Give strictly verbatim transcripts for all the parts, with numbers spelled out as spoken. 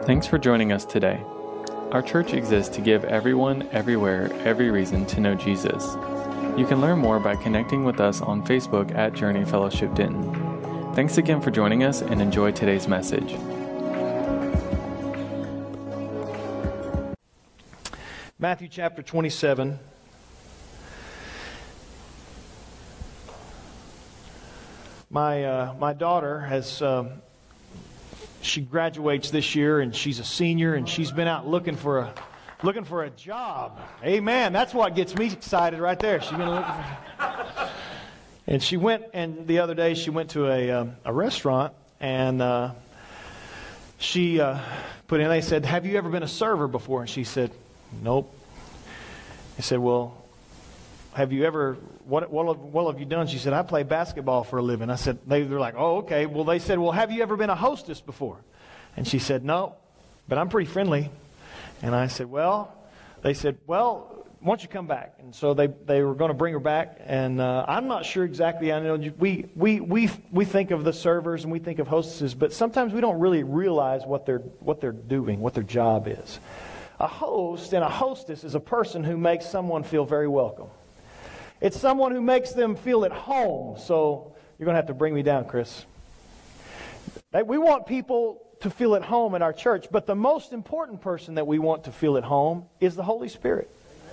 Thanks for joining us today. Our church exists to give everyone, everywhere, every reason to know Jesus. You can learn more by connecting with us on Facebook at Journey Fellowship Denton. Thanks again for joining us and enjoy today's message. Matthew chapter twenty-seven. My uh, my daughter has um, she graduates this year, and she's a senior, and she's been out looking for a looking for a job. Amen. That's what gets me excited right there. She's gonna look for. And she went, and the other day she went to a um, a restaurant, and uh, she uh, put in. They said, "Have you ever been a server before?" And she said, "Nope." I said, "Well, have you ever, what, what, what have you done?" She said, "I play basketball for a living." I said, they were like, "Oh, okay." Well, they said, "Well, have you ever been a hostess before?" And she said, "No, but I'm pretty friendly." And I said, well, they said, "Well, why don't you come back?" And so they, they were going to bring her back. And uh, I'm not sure exactly. I know we, we, we, we think of the servers and we think of hostesses, but sometimes we don't really realize what they're, what they're doing, what their job is. A host and a hostess is a person who makes someone feel very welcome. It's someone who makes them feel at home. So you're going to have to bring me down, Chris. We want people to feel at home in our church, but the most important person that we want to feel at home is the Holy Spirit.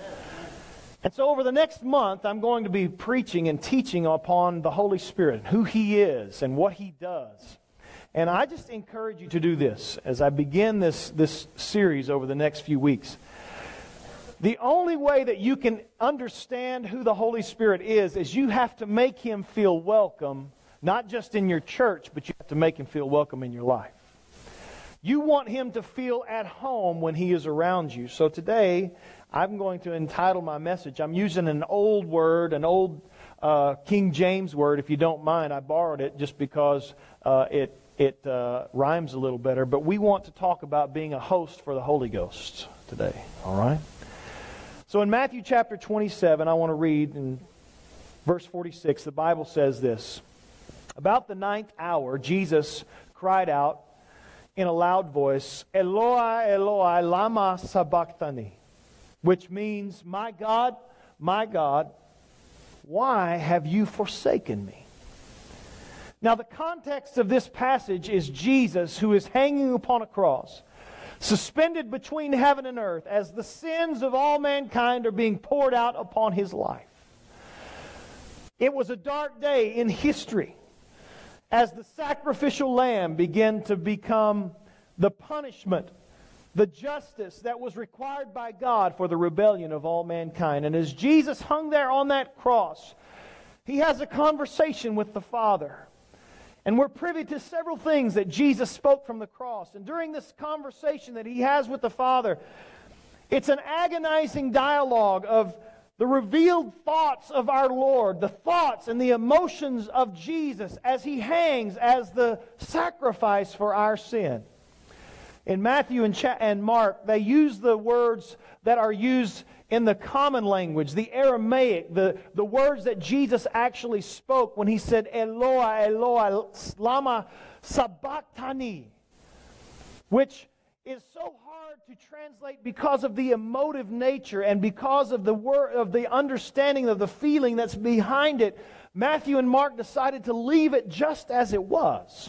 And so over the next month, I'm going to be preaching and teaching upon the Holy Spirit, who He is and what He does. And I just encourage you to do this as I begin this, this series over the next few weeks. The only way that you can understand who the Holy Spirit is is you have to make Him feel welcome, not just in your church, but you have to make Him feel welcome in your life. You want Him to feel at home when He is around you. So today, I'm going to entitle my message. I'm using an old word, an old uh, King James word, if you don't mind. I borrowed it just because uh, it It uh, rhymes a little better, but we want to talk about being a host for the Holy Ghost today, all right? So in Matthew chapter twenty-seven, I want to read in verse forty-six, the Bible says this. About the ninth hour, Jesus cried out in a loud voice, "Eloi, Eloi, lama sabachthani," which means, "My God, my God, why have you forsaken me?" Now, the context of this passage is Jesus, who is hanging upon a cross, suspended between heaven and earth, as the sins of all mankind are being poured out upon His life. It was a dark day in history as the sacrificial lamb began to become the punishment, the justice that was required by God for the rebellion of all mankind. And as Jesus hung there on that cross, He has a conversation with the Father. And we're privy to several things that Jesus spoke from the cross. And during this conversation that He has with the Father, it's an agonizing dialogue of the revealed thoughts of our Lord, the thoughts and the emotions of Jesus as He hangs as the sacrifice for our sin. In Matthew and, Ch- and Mark, they use the words that are used in the common language, the Aramaic, the, the words that Jesus actually spoke when He said, "Eloi, Eloi, lama sabachthani," which is so hard to translate because of the emotive nature and because of the word, of the understanding of the feeling that's behind it. Matthew and Mark decided to leave it just as it was.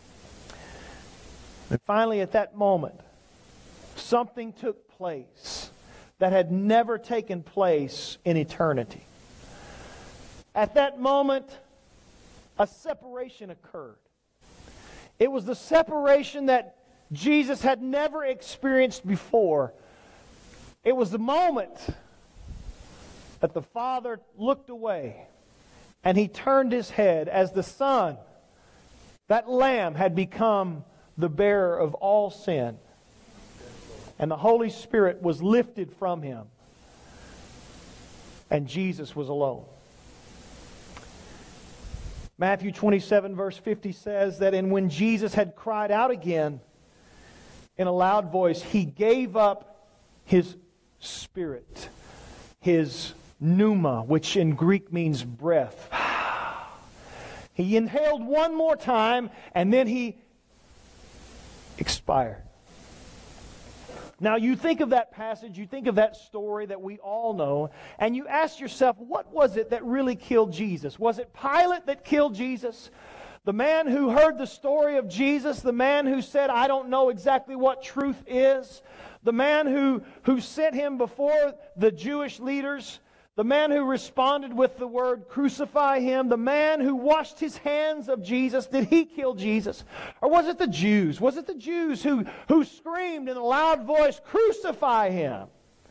And finally, at that moment, something took place that had never taken place in eternity. At that moment, a separation occurred. It was the separation that Jesus had never experienced before. It was the moment that the Father looked away and He turned His head as the Son, that Lamb, had become the bearer of all sin. And the Holy Spirit was lifted from Him. And Jesus was alone. Matthew twenty-seven verse fifty says that, "And when Jesus had cried out again in a loud voice, He gave up His spirit." His pneuma, which in Greek means breath. He inhaled one more time, and then He expired. Now, you think of that passage, you think of that story that we all know, and you ask yourself, what was it that really killed Jesus? Was it Pilate that killed Jesus? The man who heard the story of Jesus, the man who said, I don't know exactly what truth is, the man who, who sent him before the Jewish leaders, the man who responded with the word, crucify him, the man who washed his hands of Jesus, did he kill Jesus? Or was it the Jews? Was it the Jews who, who screamed in a loud voice, crucify him?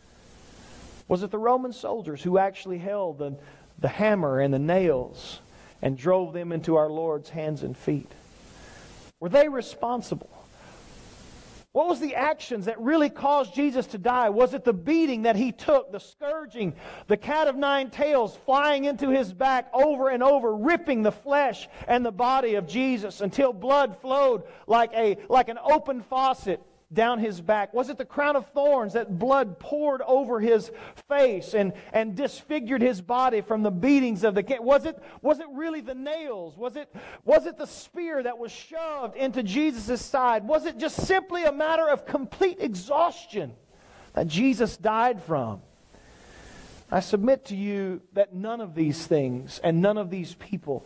Was it the Roman soldiers who actually held the, the hammer and the nails and drove them into our Lord's hands and feet? Were they responsible? What was the actions that really caused Jesus to die? Was it the beating that he took, the scourging, the cat of nine tails flying into his back over and over, ripping the flesh and the body of Jesus until blood flowed like a like an open faucet down his back? Was it the crown of thorns that blood poured over his face and, and disfigured his body from the beatings of the cat? Was it, was it really the nails? Was it, was it the spear that was shoved into Jesus' side? Was it just simply a matter of complete exhaustion that Jesus died from? I submit to you that none of these things and none of these people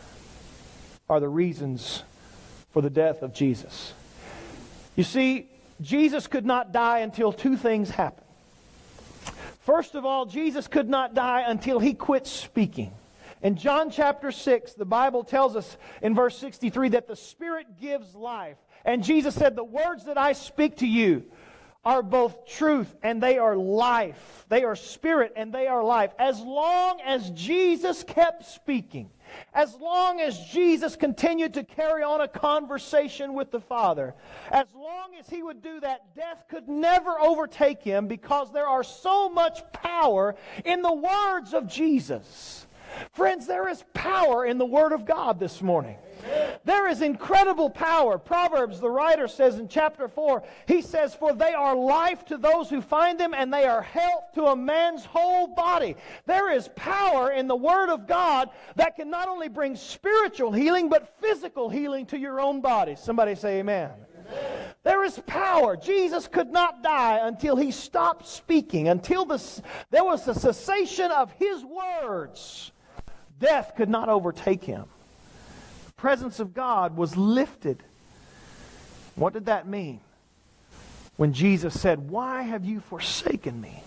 are the reasons for the death of Jesus. You see, Jesus could not die until two things happened. First of all, Jesus could not die until He quit speaking. In John chapter six, the Bible tells us in verse sixty-three that the Spirit gives life. And Jesus said, the words that I speak to you are both truth and they are life. They are spirit and they are life. As long as Jesus kept speaking, as long as Jesus continued to carry on a conversation with the Father, as long as He would do that, death could never overtake Him, because there are so much power in the words of Jesus. Friends, there is power in the Word of God this morning. There is incredible power. Proverbs, the writer says in chapter four, he says, for they are life to those who find them, and they are health to a man's whole body. There is power in the Word of God that can not only bring spiritual healing, but physical healing to your own body. Somebody say amen. Amen. There is power. Jesus could not die until He stopped speaking, until the, there was a cessation of His words. Death could not overtake Him. The presence of God was lifted. What did that mean? When Jesus said, why have you forsaken me?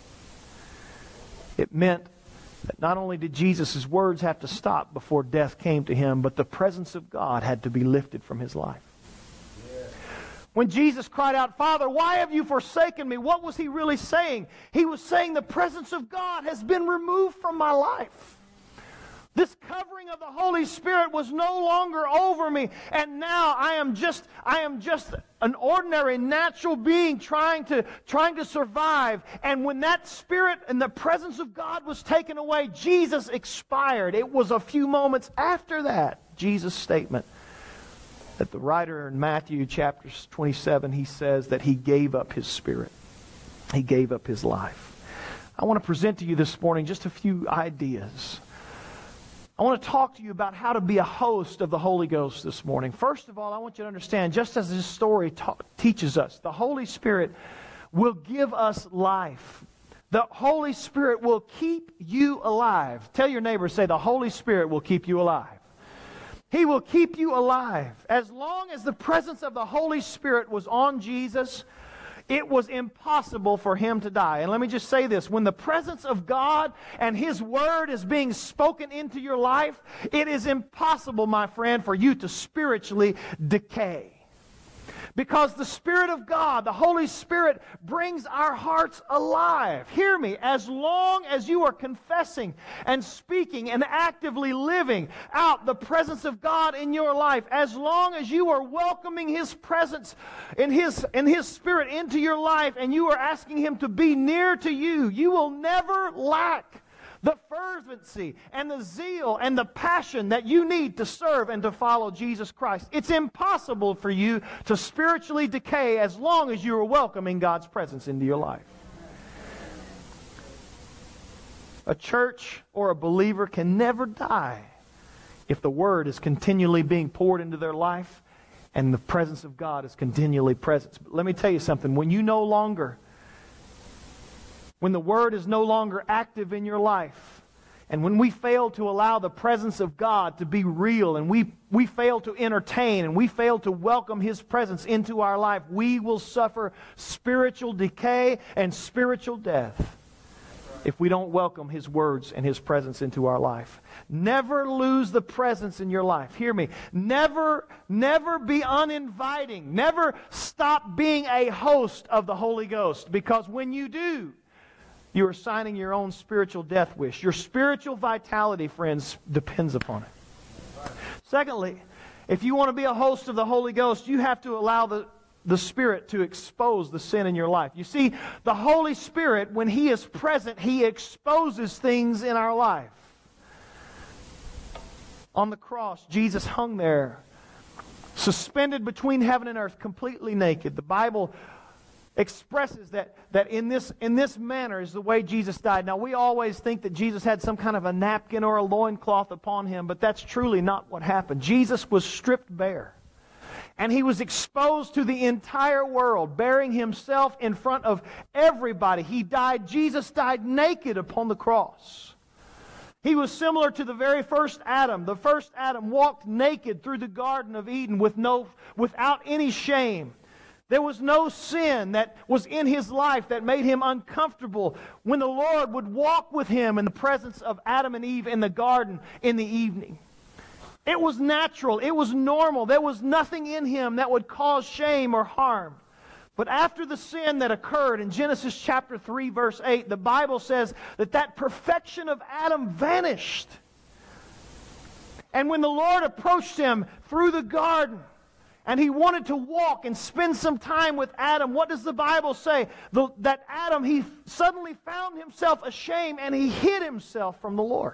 It meant that not only did Jesus' words have to stop before death came to Him, but the presence of God had to be lifted from His life. When Jesus cried out, Father, why have you forsaken me? What was He really saying? He was saying the presence of God has been removed from my life. This covering of the Holy Spirit was no longer over me, and now I am just I am just an ordinary natural being trying to trying to survive. And when that Spirit and the presence of God was taken away, Jesus expired. It was a few moments after that, Jesus' statement, that the writer in Matthew chapter twenty-seven, he says that He gave up His Spirit. He gave up His life. I want to present to you this morning just a few ideas. I want to talk to you about how to be a host of the Holy Ghost this morning. First of all, I want you to understand, just as this story ta- teaches us, the Holy Spirit will give us life. The Holy Spirit will keep you alive. Tell your neighbor, say, the Holy Spirit will keep you alive. He will keep you alive. As long as the presence of the Holy Spirit was on Jesus, it was impossible for Him to die. And let me just say this. When the presence of God and His Word is being spoken into your life, it is impossible, my friend, for you to spiritually decay. Because the Spirit of God, the Holy Spirit, brings our hearts alive. Hear me. As long as you are confessing and speaking and actively living out the presence of God in your life, as long as you are welcoming His presence in His, in His Spirit into your life, and you are asking Him to be near to you, you will never lack the fervency and the zeal and the passion that you need to serve and to follow Jesus Christ. It's impossible for you to spiritually decay as long as you are welcoming God's presence into your life. A church or a believer can never die if the Word is continually being poured into their life and the presence of God is continually present. But let me tell you something. When you no longer when the Word is no longer active in your life, and when we fail to allow the presence of God to be real, and we, we fail to entertain, and we fail to welcome His presence into our life, we will suffer spiritual decay and spiritual death if we don't welcome His words and His presence into our life. Never lose the presence in your life. Hear me. Never, never be uninviting. Never stop being a host of the Holy Ghost, because when you do, you are signing your own spiritual death wish. Your spiritual vitality, friends, depends upon it. Secondly, if you want to be a host of the Holy Ghost, you have to allow the, the Spirit to expose the sin in your life. You see, the Holy Spirit, when He is present, He exposes things in our life. On the cross, Jesus hung there, suspended between heaven and earth, completely naked. The Bible expresses that, that in this, in this manner is the way Jesus died. Now, we always think that Jesus had some kind of a napkin or a loincloth upon Him, but that's truly not what happened. Jesus was stripped bare, and He was exposed to the entire world, bearing Himself in front of everybody. He died, Jesus died naked upon the cross. He was similar to the very first Adam. The first Adam walked naked through the Garden of Eden with no, without any shame. There was no sin that was in his life that made him uncomfortable when the Lord would walk with him in the presence of Adam and Eve in the garden in the evening. It was natural. It was normal. There was nothing in him that would cause shame or harm. But after the sin that occurred in Genesis chapter three, verse eight, the Bible says that that perfection of Adam vanished. And when the Lord approached him through the garden, and He wanted to walk and spend some time with Adam, what does the Bible say? The, that Adam, he suddenly found himself ashamed, and he hid himself from the Lord.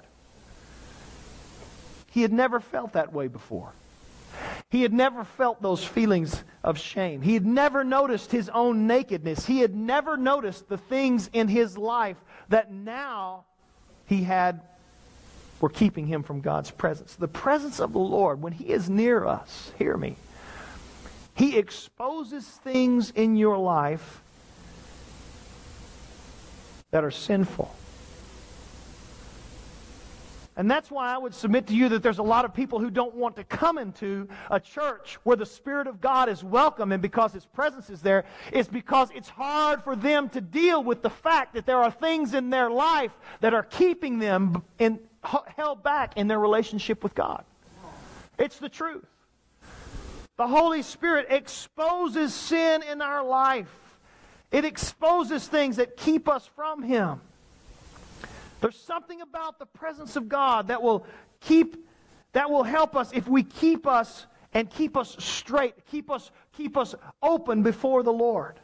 He had never felt that way before. He had never felt those feelings of shame. He had never noticed his own nakedness. He had never noticed the things in his life that now he had were keeping him from God's presence. The presence of the Lord, when He is near us, hear me, He exposes things in your life that are sinful. And that's why I would submit to you that there's a lot of people who don't want to come into a church where the Spirit of God is welcome, and because His presence is there, it's because it's hard for them to deal with the fact that there are things in their life that are keeping them in, held back in their relationship with God. It's the truth. The Holy Spirit exposes sin in our life. It exposes things that keep us from Him. There's something about the presence of God that will keep, that will help us if we keep us and keep us straight, keep us, keep us open before the Lord.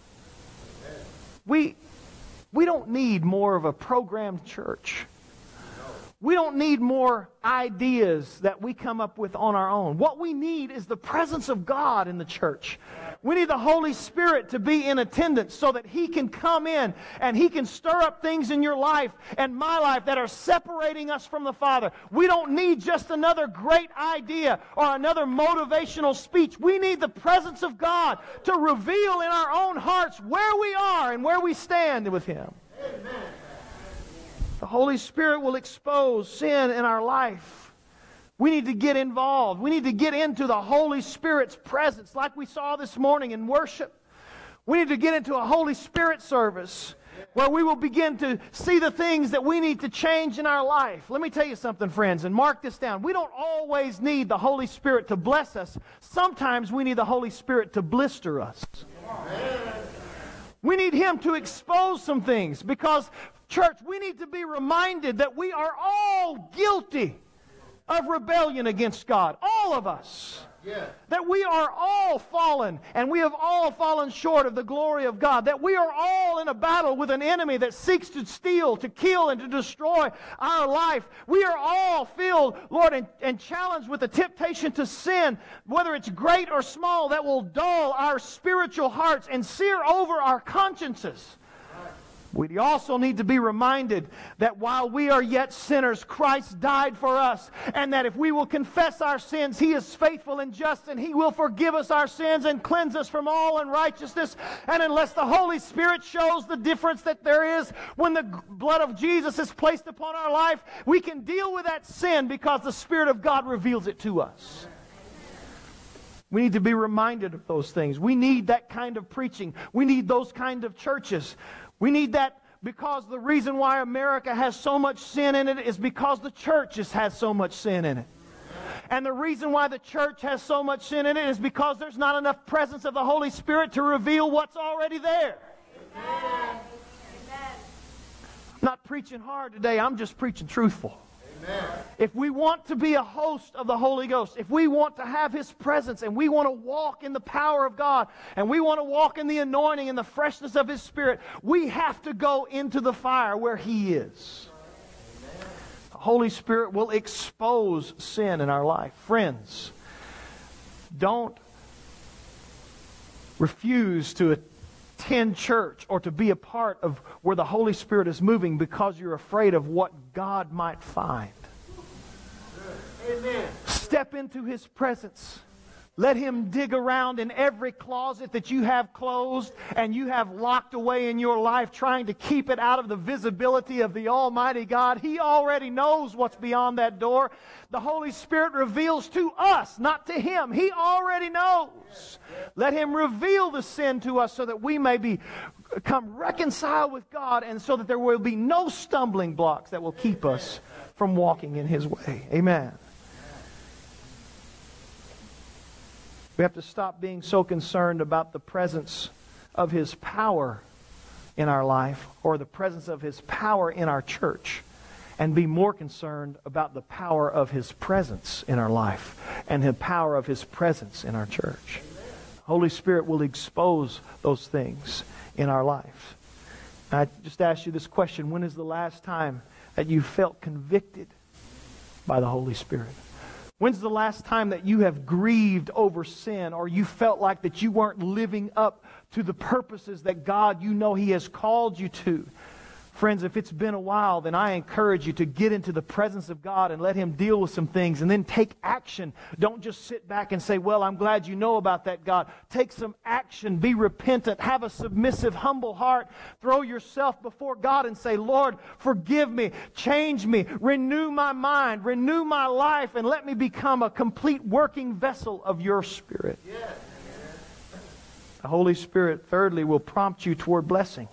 We, we don't need more of a programmed church. We don't need more ideas that we come up with on our own. What we need is the presence of God in the church. We need the Holy Spirit to be in attendance so that He can come in and He can stir up things in your life and my life that are separating us from the Father. We don't need just another great idea or another motivational speech. We need the presence of God to reveal in our own hearts where we are and where we stand with Him. Amen. The Holy Spirit will expose sin in our life. We need to get involved. We need to get into the Holy Spirit's presence like we saw this morning in worship. We need to get into a Holy Spirit service where we will begin to see the things that we need to change in our life. Let me tell you something, friends, and mark this down. We don't always need the Holy Spirit to bless us. Sometimes we need the Holy Spirit to blister us. We need Him to expose some things because, church, we need to be reminded that we are all guilty of rebellion against God. All of us. Yeah. That we are all fallen, and we have all fallen short of the glory of God. That we are all in a battle with an enemy that seeks to steal, to kill, and to destroy our life. We are all filled, Lord, and, and challenged with the temptation to sin, whether it's great or small, that will dull our spiritual hearts and sear over our consciences. We also need to be reminded that while we are yet sinners, Christ died for us, and that if we will confess our sins, He is faithful and just, and He will forgive us our sins and cleanse us from all unrighteousness. And unless the Holy Spirit shows the difference that there is when the blood of Jesus is placed upon our life, we can deal with that sin because the Spirit of God reveals it to us. We need to be reminded of those things. We need that kind of preaching. We need those kind of churches. We need that because the reason why America has so much sin in it is because the church has had so much sin in it. And the reason why the church has so much sin in it is because there's not enough presence of the Holy Spirit to reveal what's already there. Amen. I'm not preaching hard today. I'm just preaching truthful. Amen. If we want to be a host of the Holy Ghost, if we want to have His presence, and we want to walk in the power of God, and we want to walk in the anointing and the freshness of His Spirit, we have to go into the fire where He is. Amen. The Holy Spirit will expose sin in our life. Friends, don't refuse to attend church or to be a part of where the Holy Spirit is moving because you're afraid of what God might find. Amen. Step into His presence. Let Him dig around in every closet that you have closed and you have locked away in your life, trying to keep it out of the visibility of the Almighty God. He already knows what's beyond that door. The Holy Spirit reveals to us, not to Him. He already knows. Let Him reveal the sin to us so that we may be, become reconciled with God, and so that there will be no stumbling blocks that will keep us from walking in His way. Amen. We have to stop being so concerned about the presence of His power in our life or the presence of His power in our church, and be more concerned about the power of His presence in our life and the power of His presence in our church. The Holy Spirit will expose those things in our life. And I just ask you this question: when is the last time that you felt convicted by the Holy Spirit? When's the last time that you have grieved over sin, or you felt like that you weren't living up to the purposes that God, you know, He has called you to? Friends, if it's been a while, then I encourage you to get into the presence of God and let Him deal with some things, and then take action. Don't just sit back and say, well, I'm glad you know about that, God. Take some action. Be repentant. Have a submissive, humble heart. Throw yourself before God and say, Lord, forgive me. Change me. Renew my mind. Renew my life, and let me become a complete working vessel of your Spirit. Yes. The Holy Spirit, thirdly, will prompt you toward blessing.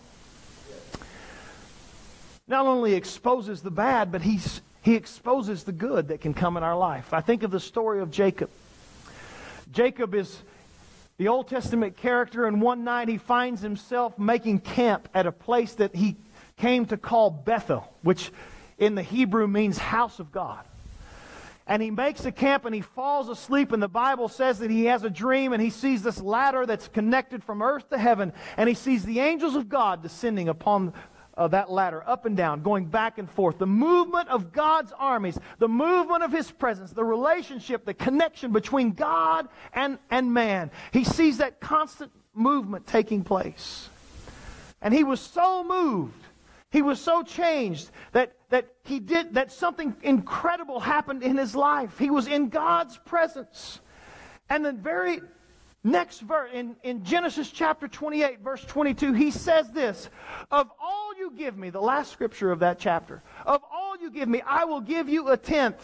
Not only exposes the bad, but he's, He exposes the good that can come in our life. I think of the story of Jacob. Jacob is the Old Testament character, and one night he finds himself making camp at a place that he came to call Bethel, which in the Hebrew means house of God. And he makes a camp and he falls asleep, and the Bible says that he has a dream, and he sees this ladder that's connected from earth to heaven, and he sees the angels of God descending upon Uh, that ladder, up and down, going back and forth. The movement of God's armies, the movement of His presence, the relationship, the connection between God and, and man. He sees that constant movement taking place. And he was so moved, he was so changed, that, that he did, that something incredible happened in his life. He was in God's presence. And the very next verse, in, in Genesis chapter twenty-eight, verse twenty-two, he says this: of all you give me, the last scripture of that chapter, of all you give me, I will give you a tenth.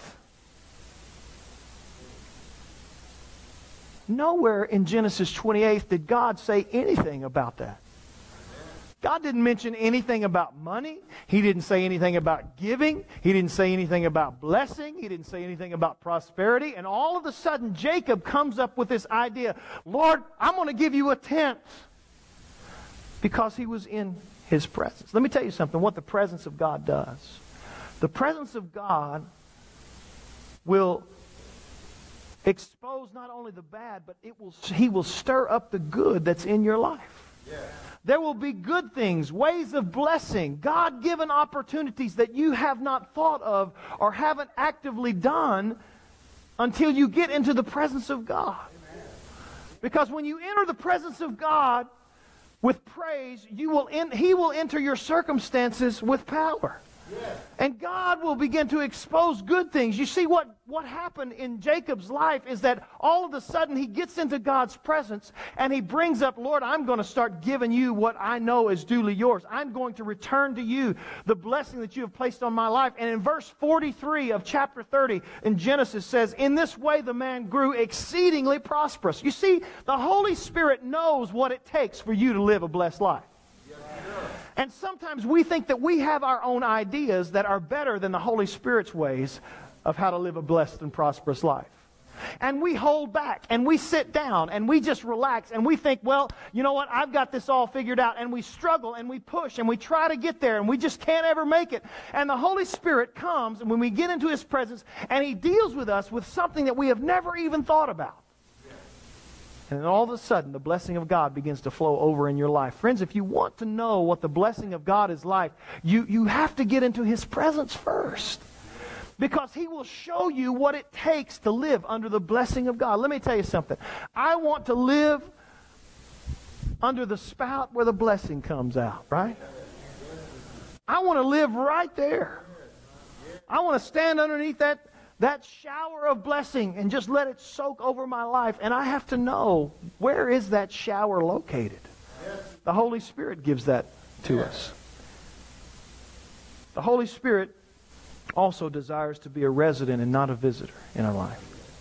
Nowhere in Genesis twenty-eight did God say anything about that. God didn't mention anything about money. He didn't say anything about giving. He didn't say anything about blessing. He didn't say anything about prosperity. And all of a sudden, Jacob comes up with this idea: Lord, I'm going to give you a tenth. Because he was in His presence. Let me tell you something, what the presence of God does. The presence of God will expose not only the bad, but it will, He will stir up the good that's in your life. Yeah. There will be good things, ways of blessing, God-given opportunities that you have not thought of or haven't actively done until you get into the presence of God. Amen. Because when you enter the presence of God, with praise, you will in, He will enter your circumstances with power. Yes. And God will begin to expose good things. You see, what, what happened in Jacob's life is that all of a sudden he gets into God's presence and he brings up, Lord, I'm going to start giving you what I know is duly yours. I'm going to return to you the blessing that you have placed on my life. And in verse forty-three of chapter thirty in Genesis says, in this way the man grew exceedingly prosperous. You see, the Holy Spirit knows what it takes for you to live a blessed life. And sometimes we think that we have our own ideas that are better than the Holy Spirit's ways of how to live a blessed and prosperous life. And we hold back, and we sit down, and we just relax, and we think, well, you know what, I've got this all figured out. And we struggle, and we push, and we try to get there, and we just can't ever make it. And the Holy Spirit comes, and when we get into His presence, and He deals with us with something that we have never even thought about. And then all of a sudden, the blessing of God begins to flow over in your life. Friends, if you want to know what the blessing of God is like, you, you have to get into His presence first. Because He will show you what it takes to live under the blessing of God. Let me tell you something. I want to live under the spout where the blessing comes out, right? I want to live right there. I want to stand underneath that That shower of blessing and just let it soak over my life. And I have to know, where is that shower located? Yes. The Holy Spirit gives that to yes. us. The Holy Spirit also desires to be a resident and not a visitor in our life.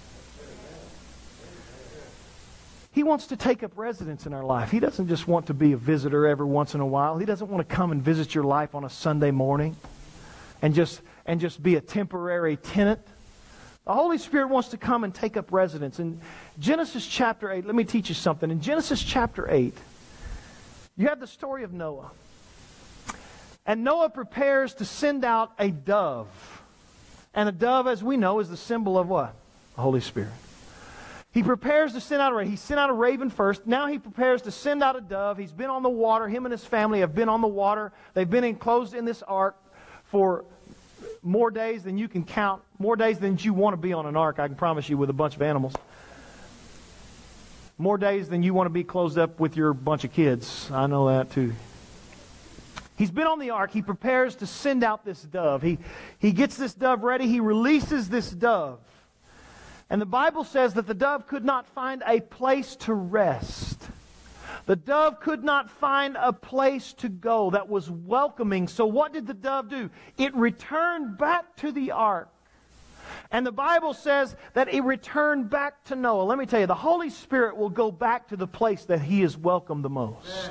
He wants to take up residence in our life. He doesn't just want to be a visitor every once in a while. He doesn't want to come and visit your life on a Sunday morning and just, and just be a temporary tenant. The Holy Spirit wants to come and take up residence. In Genesis chapter eight, let me teach you something. In Genesis chapter eight, you have the story of Noah. And Noah prepares to send out a dove. And a dove, as we know, is the symbol of what? The Holy Spirit. He prepares to send out a raven. He sent out a raven first. Now he prepares to send out a dove. He's been on the water. Him and his family have been on the water. They've been enclosed in this ark for more days than you can count, more days than you want to be on an ark, I can promise you, with a bunch of animals. More days than you want to be closed up with your bunch of kids. I know that too. He's been on the ark. He prepares to send out this dove. He, he gets this dove ready. He releases this dove. And the Bible says that the dove could not find a place to rest. The dove could not find a place to go that was welcoming. So what did the dove do? It returned back to the ark. And the Bible says that it returned back to Noah. Let me tell you, the Holy Spirit will go back to the place that He is welcome the most.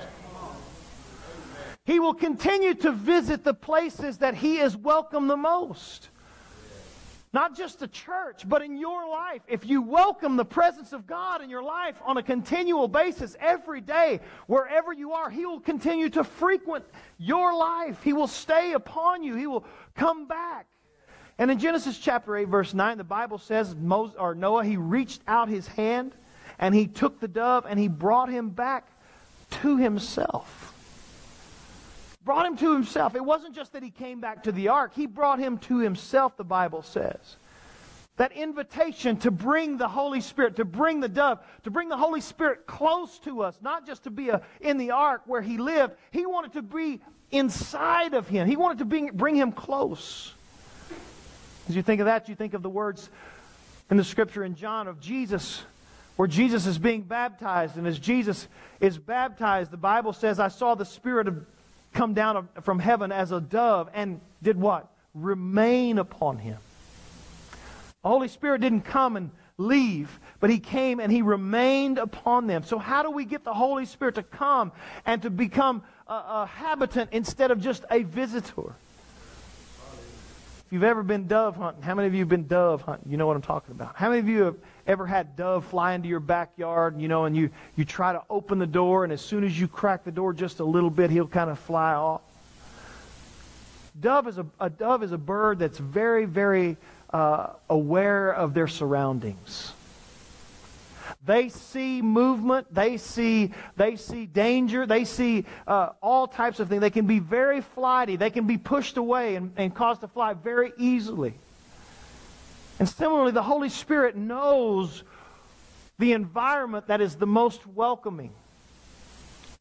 He will continue to visit the places that He is welcome the most. Not just the church, but in your life. If you welcome the presence of God in your life on a continual basis, every day, wherever you are, He will continue to frequent your life. He will stay upon you. He will come back. And in Genesis chapter eight, verse nine, the Bible says Moses, or Noah, he reached out his hand and he took the dove and he brought him back to himself. Brought him to himself. It wasn't just that he came back to the ark. He brought him to himself, the Bible says. That invitation to bring the Holy Spirit, to bring the dove, to bring the Holy Spirit close to us, not just to be a, in the ark where He lived. He wanted to be inside of Him. He wanted to bring, bring Him close. As you think of that, you think of the words in the Scripture in John of Jesus, where Jesus is being baptized. And as Jesus is baptized, the Bible says, I saw the Spirit of come down from heaven as a dove and did what? Remain upon Him. The Holy Spirit didn't come and leave, but He came and He remained upon them. So how do we get the Holy Spirit to come and to become a, a habitant instead of just a visitor? If you've ever been dove hunting, how many of you have been dove hunting? You know what I'm talking about. How many of you have ever had dove fly into your backyard, you know, and you, you try to open the door, and as soon as you crack the door just a little bit, he'll kind of fly off? Dove is a, a dove is a bird that's very, very uh, aware of their surroundings. They see movement, they see they see danger, they see uh, all types of things. They can be very flighty. They can be pushed away and, and caused to fly very easily. And similarly, the Holy Spirit knows the environment that is the most welcoming.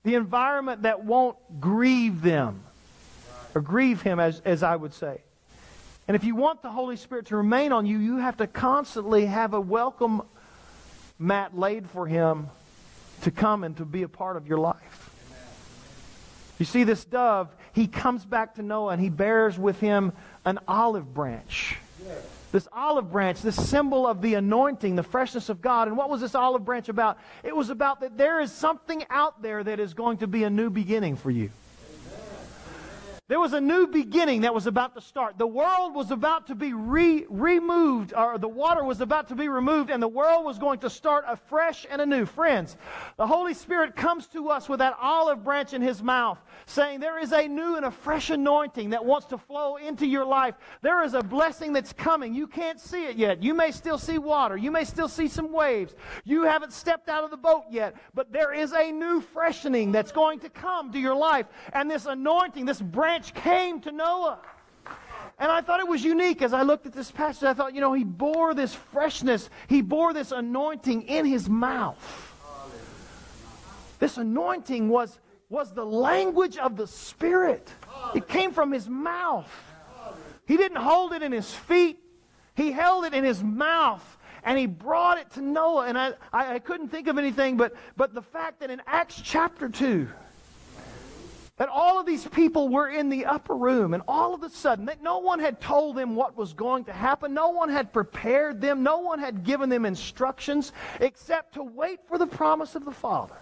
The environment that won't grieve them, or grieve Him, as, as I would say. And if you want the Holy Spirit to remain on you, you have to constantly have a welcome mat laid for Him to come and to be a part of your life. You see, this dove, he comes back to Noah and he bears with him an olive branch. This olive branch, this symbol of the anointing, the freshness of God. And what was this olive branch about? It was about that there is something out there that is going to be a new beginning for you. There was a new beginning that was about to start. The world was about to be re- removed, or the water was about to be removed, and the world was going to start afresh and anew. Friends, the Holy Spirit comes to us with that olive branch in His mouth, saying there is a new and a fresh anointing that wants to flow into your life. There is a blessing that's coming. You can't see it yet. You may still see water. You may still see some waves. You haven't stepped out of the boat yet, but there is a new freshening that's going to come to your life. And this anointing, this branch came to Noah. And I thought it was unique as I looked at this passage. I thought, you know, he bore this freshness, he bore this anointing in his mouth. This anointing was, was the language of the Spirit. It came from his mouth. He didn't hold it in his feet. He held it in his mouth. And he brought it to Noah. And I, I, I couldn't think of anything but, but the fact that in Acts chapter two, that all of these people were in the upper room, and all of a sudden, that no one had told them what was going to happen. No one had prepared them. No one had given them instructions except to wait for the promise of the Father.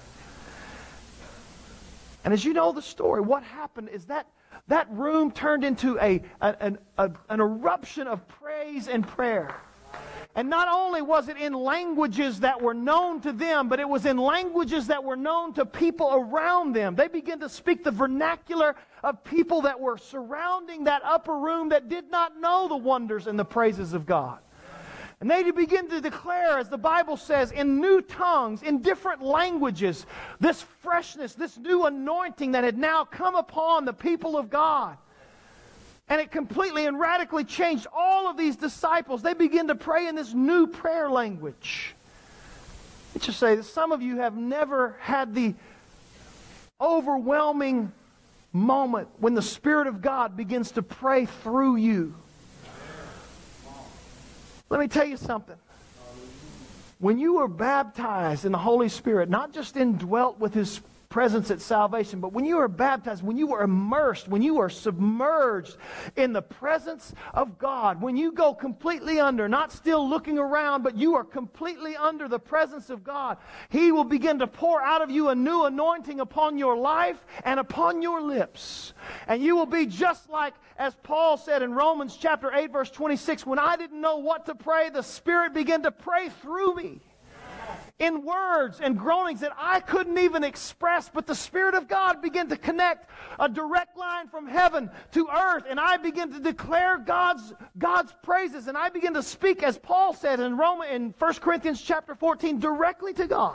And as you know the story, what happened is that that room turned into a, a, a, an eruption of praise and prayer. And not only was it in languages that were known to them, but it was in languages that were known to people around them. They began to speak the vernacular of people that were surrounding that upper room that did not know the wonders and the praises of God. And they begin to declare, as the Bible says, in new tongues, in different languages, this freshness, this new anointing that had now come upon the people of God. And it completely and radically changed all of these disciples. They begin to pray in this new prayer language. Let's just say that some of you have never had the overwhelming moment when the Spirit of God begins to pray through you. Let me tell you something. When you were baptized in the Holy Spirit, not just indwelt with His presence at salvation, but when you were baptized, when you were immersed, when you were submerged in the presence of God, when you go completely under, not still looking around, but you are completely under the presence of God, He will begin to pour out of you a new anointing upon your life and upon your lips. And you will be just like, as Paul said in Romans chapter eight, verse twenty-six, when I didn't know what to pray, the Spirit began to pray through me. In words and groanings that I couldn't even express, but the Spirit of God began to connect a direct line from heaven to earth, and I began to declare God's God's praises, and I began to speak, as Paul said in Roman in First Corinthians chapter fourteen, directly to God.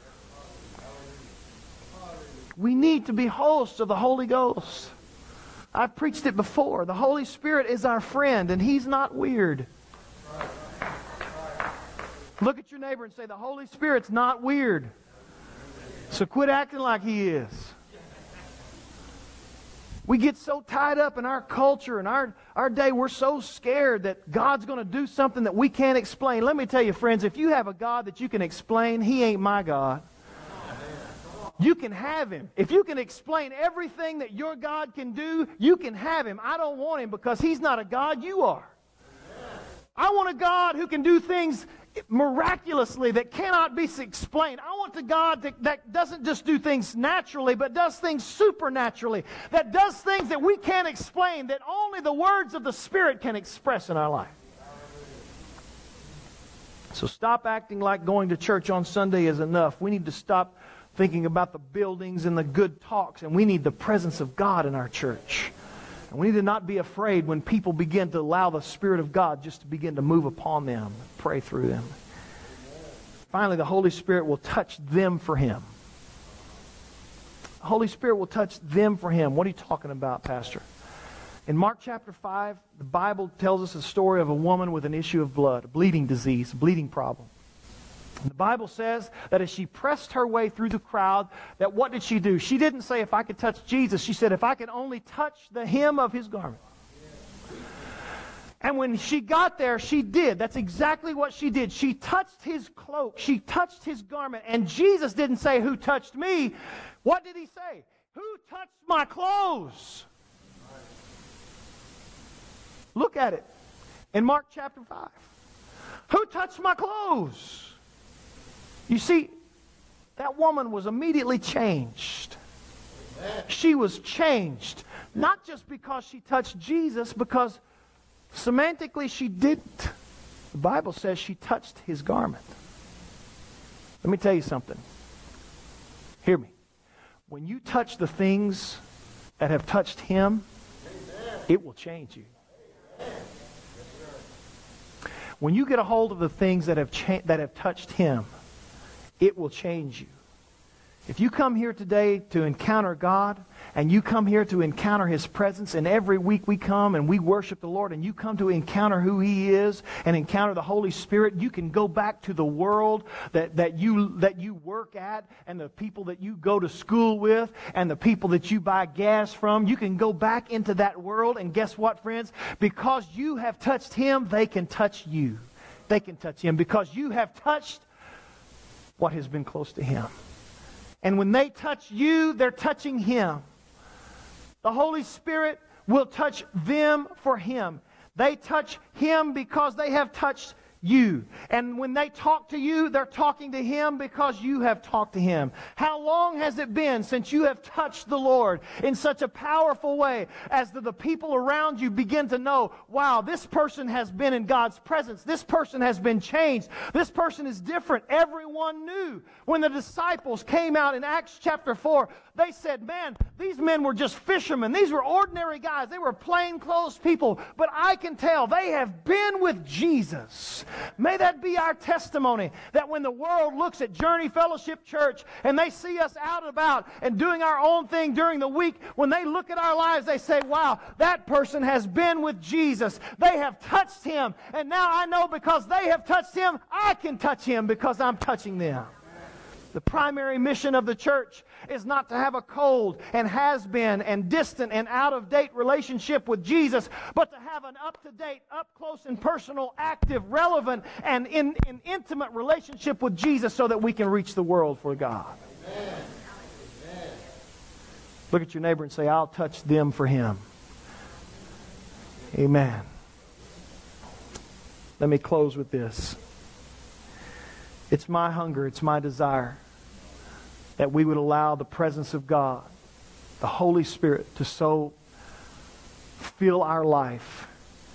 We need to be hosts of the Holy Ghost. I've preached it before. The Holy Spirit is our friend, and He's not weird. Look at your neighbor and say, the Holy Spirit's not weird. So quit acting like He is. We get so tied up in our culture and our, our day, we're so scared that God's going to do something that we can't explain. Let me tell you, friends, if you have a God that you can explain, He ain't my God. You can have Him. If you can explain everything that your God can do, you can have Him. I don't want Him because He's not a God, you are. I want a God who can do things miraculously that cannot be explained. I want the God that, that doesn't just do things naturally, but does things supernaturally, that does things that we can't explain, that only the words of the Spirit can express in our life. So stop acting like going to church on Sunday is enough. We need to stop thinking about the buildings and the good talks, and we need the presence of God in our church. And we need to not be afraid when people begin to allow the Spirit of God just to begin to move upon them, pray through them. Finally, the Holy Spirit will touch them for Him. The Holy Spirit will touch them for Him. What are you talking about, Pastor? In Mark chapter five, the Bible tells us a story of a woman with an issue of blood, a bleeding disease, a bleeding problem. The Bible says that as she pressed her way through the crowd, that what did she do? She didn't say, if I could touch Jesus. She said, if I could only touch the hem of his garment. And when she got there, she did. That's exactly what she did. She touched his cloak. She touched his garment. And Jesus didn't say, who touched me? What did he say? Who touched my clothes? Look at it in Mark chapter five. Who touched my clothes? You see, that woman was immediately changed. She was changed. Not just because she touched Jesus, because semantically she didn't. The Bible says she touched his garment. Let me tell you something. Hear me. When you touch the things that have touched him, it will change you. When you get a hold of the things that have cha- that have touched him, it will change you. If you come here today to encounter God, and you come here to encounter his presence, and every week we come and we worship the Lord, and you come to encounter who he is and encounter the Holy Spirit, you can go back to the world that, that you that you work at, and the people that you go to school with, and the people that you buy gas from. You can go back into that world, and guess what, friends? Because you have touched him, they can touch you. They can touch him because you have touched what has been close to him. And when they touch you, they're touching him. The Holy Spirit will touch them for him. They touch him because they have touched you. And when they talk to you, they're talking to him because you have talked to him. How long has it been since you have touched the Lord in such a powerful way as the, the people around you begin to know, wow, this person has been in God's presence. This person has been changed. This person is different. Everyone knew. When the disciples came out in Acts chapter four, they said, man, these men were just fishermen. These were ordinary guys. They were plainclothes people. But I can tell they have been with Jesus. May that be our testimony, that when the world looks at Journey Fellowship Church and they see us out and about and doing our own thing during the week, when they look at our lives, they say, wow, that person has been with Jesus. They have touched him. And now I know because they have touched him, I can touch him because I'm touching them. The primary mission of the church is not to have a cold and has-been and distant and out-of-date relationship with Jesus, but to have an up-to-date, up-close and personal, active, relevant, and in, in intimate relationship with Jesus so that we can reach the world for God. Amen. Amen. Look at your neighbor and say, I'll touch them for him. Amen. Let me close with this. It's my hunger, it's my desire that we would allow the presence of God, the Holy Spirit, to so fill our life.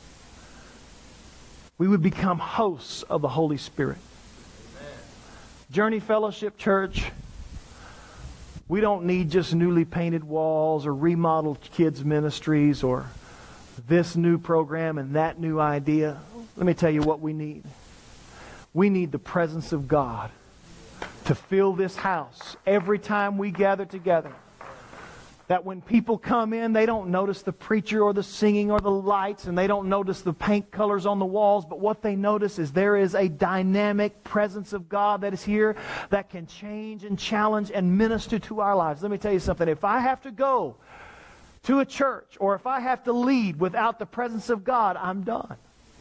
We would become hosts of the Holy Spirit. Amen. Journey Fellowship Church, we don't need just newly painted walls or remodeled kids' ministries or this new program and that new idea. Let me tell you what we need. We need the presence of God to fill this house every time we gather together. That when people come in, they don't notice the preacher or the singing or the lights, and they don't notice the paint colors on the walls, but what they notice is there is a dynamic presence of God that is here that can change and challenge and minister to our lives. Let me tell you something. If I have to go to a church or if I have to lead without the presence of God, I'm done.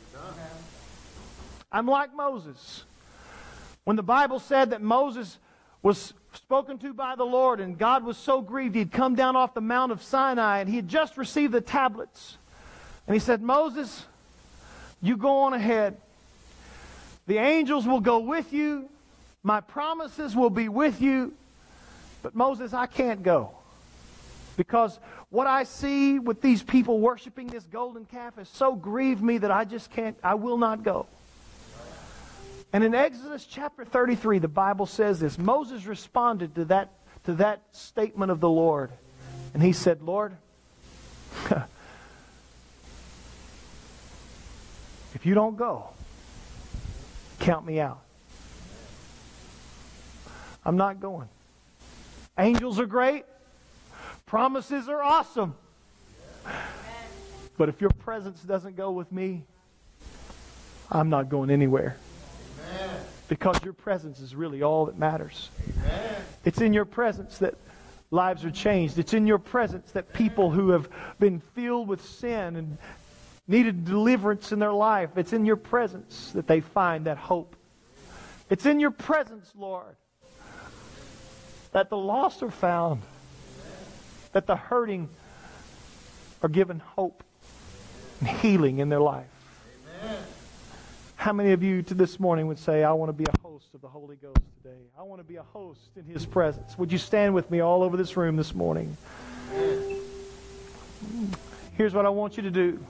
I'm like Moses. When the Bible said that Moses was spoken to by the Lord and God was so grieved, he'd come down off the Mount of Sinai and he had just received the tablets. And he said, Moses, you go on ahead. The angels will go with you. My promises will be with you. But Moses, I can't go. Because what I see with these people worshiping this golden calf has so grieved me that I just can't, I will not go. And in Exodus chapter thirty-three, the Bible says this. Moses responded to that, to that statement of the Lord. And he said, Lord, if you don't go, count me out. I'm not going. Angels are great. Promises are awesome. But if your presence doesn't go with me, I'm not going anywhere. Because your presence is really all that matters. Amen. It's in your presence that lives are changed. It's in your presence that people who have been filled with sin and needed deliverance in their life, it's in your presence that they find that hope. It's in your presence, Lord, that the lost are found, that the hurting are given hope and healing in their life. Amen. How many of you to this morning would say, I want to be a host of the Holy Ghost today? I want to be a host in His presence. Would you stand with me all over this room this morning? Here's what I want you to do.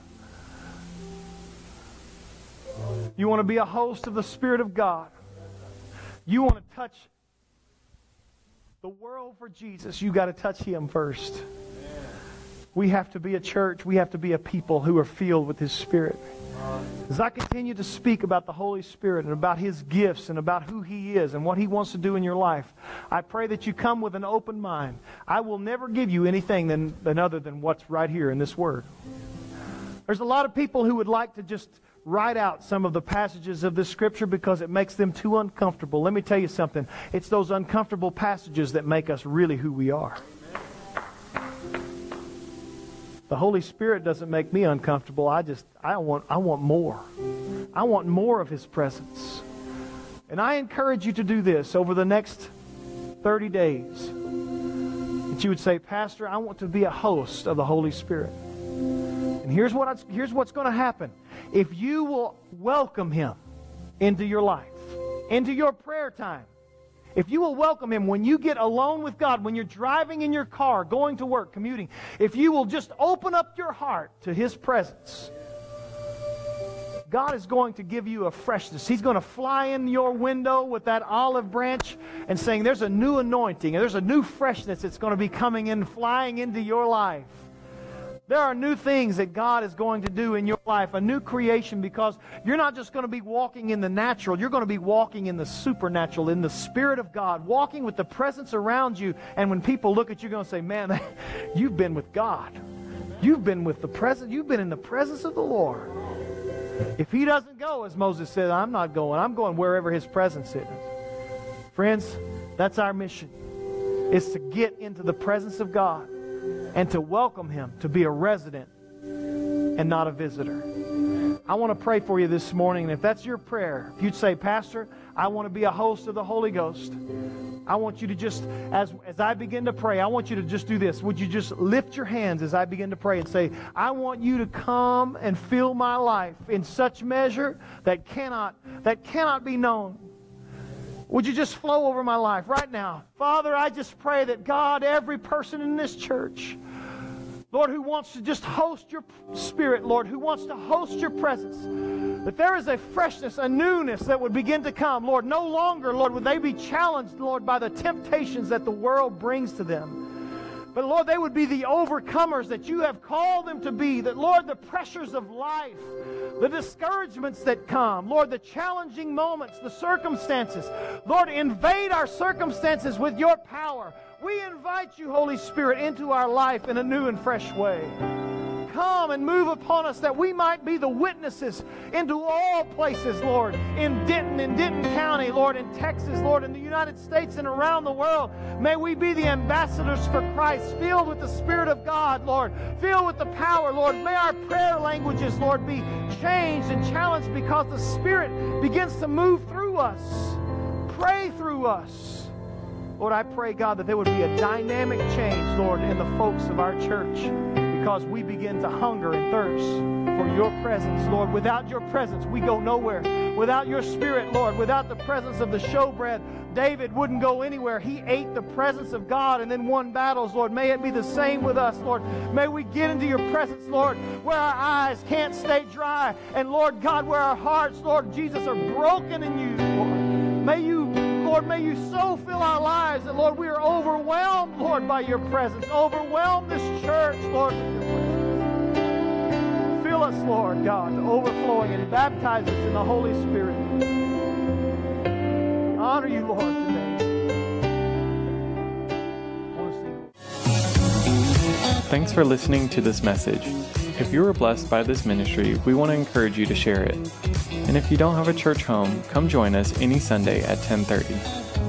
You want to be a host of the Spirit of God. You want to touch the world for Jesus. You got to touch Him first. We have to be a church. We have to be a people who are filled with His Spirit. As I continue to speak about the Holy Spirit and about His gifts and about who He is and what He wants to do in your life, I pray that you come with an open mind. I will never give you anything than, than other than what's right here in this Word. There's a lot of people who would like to just write out some of the passages of this Scripture because it makes them too uncomfortable. Let me tell you something. It's those uncomfortable passages that make us really who we are. The Holy Spirit doesn't make me uncomfortable. I just, I want, I want more. I want more of His presence. And I encourage you to do this over the next thirty days. That you would say, Pastor, I want to be a host of the Holy Spirit. And here's what I, here's what's going to happen. If you will welcome Him into your life, into your prayer time, if you will welcome Him when you get alone with God, when you're driving in your car, going to work, commuting, if you will just open up your heart to His presence, God is going to give you a freshness. He's going to fly in your window with that olive branch and saying, there's a new anointing, and there's a new freshness that's going to be coming in, flying into your life. There are new things that God is going to do in your life, a new creation, because you're not just going to be walking in the natural, you're going to be walking in the supernatural, in the Spirit of God, walking with the presence around you. And when people look at you, you're going to say, man, you've been with God. You've been with the presence, you've been in the presence of the Lord. If He doesn't go, as Moses said, I'm not going. I'm going wherever His presence is. Friends, that's our mission, is to get into the presence of God and to welcome Him to be a resident and not a visitor. I want to pray for you this morning. And if that's your prayer, if you'd say, Pastor, I want to be a host of the Holy Ghost, I want you to just, as, as I begin to pray, I want you to just do this. Would you just lift your hands as I begin to pray and say, I want you to come and fill my life in such measure that cannot, that cannot be known. Would you just flow over my life right now? Father, I just pray that God, every person in this church, Lord, who wants to just host your Spirit, Lord, who wants to host your presence, that there is a freshness, a newness that would begin to come. Lord, no longer, Lord, would they be challenged, Lord, by the temptations that the world brings to them. But, Lord, they would be the overcomers that you have called them to be. That, Lord, the pressures of life, the discouragements that come, Lord, the challenging moments, the circumstances, Lord, invade our circumstances with your power. We invite you, Holy Spirit, into our life in a new and fresh way. Come and move upon us that we might be the witnesses into all places, Lord, in Denton, in Denton County, Lord, in Texas, Lord, in the United States and around the world. May we be the ambassadors for Christ, filled with the Spirit of God, Lord, filled with the power, Lord. May our prayer languages, Lord, be changed and challenged because the Spirit begins to move through us, pray through us. Lord, I pray, God, that there would be a dynamic change, Lord, in the folks of our church, because we begin to hunger and thirst for your presence, Lord. Without your presence, we go nowhere. Without your Spirit, Lord, without the presence of the showbread, David wouldn't go anywhere. He ate the presence of God and then won battles, Lord. May it be the same with us, Lord. May we get into your presence, Lord, where our eyes can't stay dry. And, Lord God, where our hearts, Lord Jesus, are broken in you, Lord. May you, Lord, may you so fill our lives that, Lord, we are overwhelmed, Lord, by your presence. Overwhelm this church, Lord, with your presence. Fill us, Lord God, to overflowing and baptize us in the Holy Spirit. Honor you, Lord, today. Thanks for listening to this message. If you were blessed by this ministry, we want to encourage you to share it. And if you don't have a church home, come join us any Sunday at ten thirty.